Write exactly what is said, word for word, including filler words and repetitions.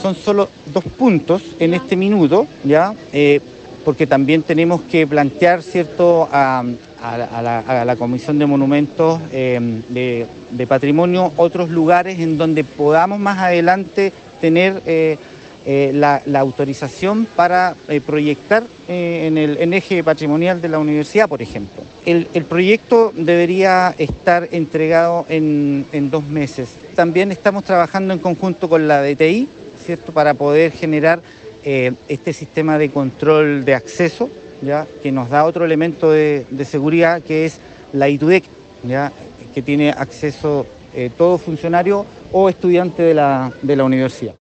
son solo dos puntos en este minuto, ¿ya? Eh, porque también tenemos que plantear, ¿cierto?, a, a, a, la, a la Comisión de Monumentos eh, de, de Patrimonio otros lugares en donde podamos más adelante tener eh, eh, la, la autorización para eh, proyectar eh, en el en eje patrimonial de la universidad, por ejemplo. El, el proyecto debería estar entregado en, en dos meses. También estamos trabajando en conjunto con la D T I, ¿cierto?, para poder generar eh, este sistema de control de acceso, ¿ya?, que nos da otro elemento de, de seguridad, que es la I T U D E C, ¿ya?, que tiene acceso eh, todo funcionario o estudiante de la, de la universidad.